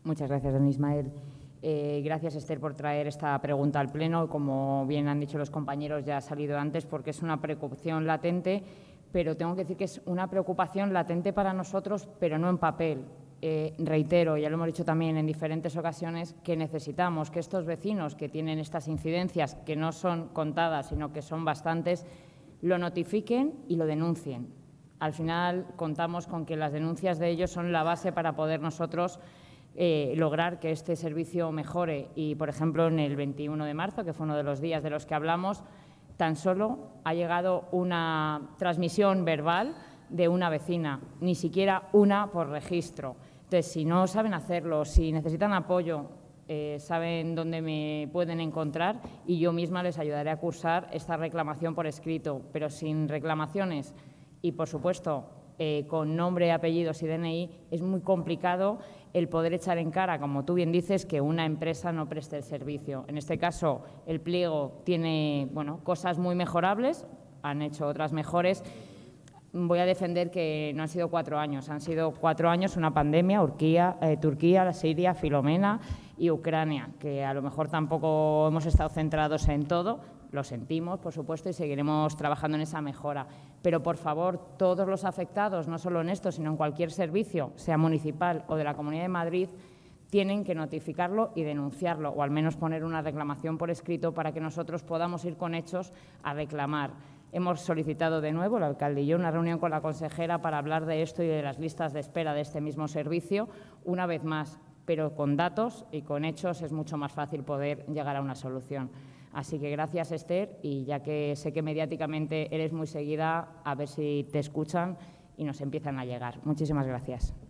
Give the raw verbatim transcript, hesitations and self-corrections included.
Muchas gracias, don Ismael. Eh, gracias, Esther, por traer esta pregunta al Pleno. Como bien han dicho los compañeros, ya ha salido antes porque es una preocupación latente, pero tengo que decir que es una preocupación latente para nosotros, pero no en papel. Eh, reitero, ya lo hemos dicho también en diferentes ocasiones, que necesitamos que estos vecinos que tienen estas incidencias, que no son contadas, sino que son bastantes, lo notifiquen y lo denuncien. Al final, contamos con que las denuncias de ellos son la base para poder nosotros eh, lograr que este servicio mejore. Y, por ejemplo, en el veintiuno de marzo, que fue uno de los días de los que hablamos, tan solo ha llegado una transmisión verbal de una vecina, ni siquiera una por registro. Entonces, si no saben hacerlo, si necesitan apoyo, eh, saben dónde me pueden encontrar y yo misma les ayudaré a cursar esta reclamación por escrito, pero sin reclamaciones y, por supuesto, eh, con nombre, apellidos y D N I, es muy complicado el poder echar en cara, como tú bien dices, que una empresa no preste el servicio. En este caso, el pliego tiene bueno, cosas muy mejorables, han hecho otras mejores. Voy a defender que no han sido cuatro años, han sido cuatro años una pandemia, Turquía, eh, Turquía, Siria, Filomena y Ucrania, que a lo mejor tampoco hemos estado centrados en todo, lo sentimos, por supuesto, y seguiremos trabajando en esa mejora. Pero, por favor, todos los afectados, no solo en esto, sino en cualquier servicio, sea municipal o de la Comunidad de Madrid, tienen que notificarlo y denunciarlo, o al menos poner una reclamación por escrito para que nosotros podamos ir con hechos a reclamar. Hemos solicitado de nuevo, el alcalde y yo, una reunión con la consejera para hablar de esto y de las listas de espera de este mismo servicio, una vez más, pero con datos y con hechos es mucho más fácil poder llegar a una solución. Así que gracias, Esther, y ya que sé que mediáticamente eres muy seguida, a ver si te escuchan y nos empiezan a llegar. Muchísimas gracias.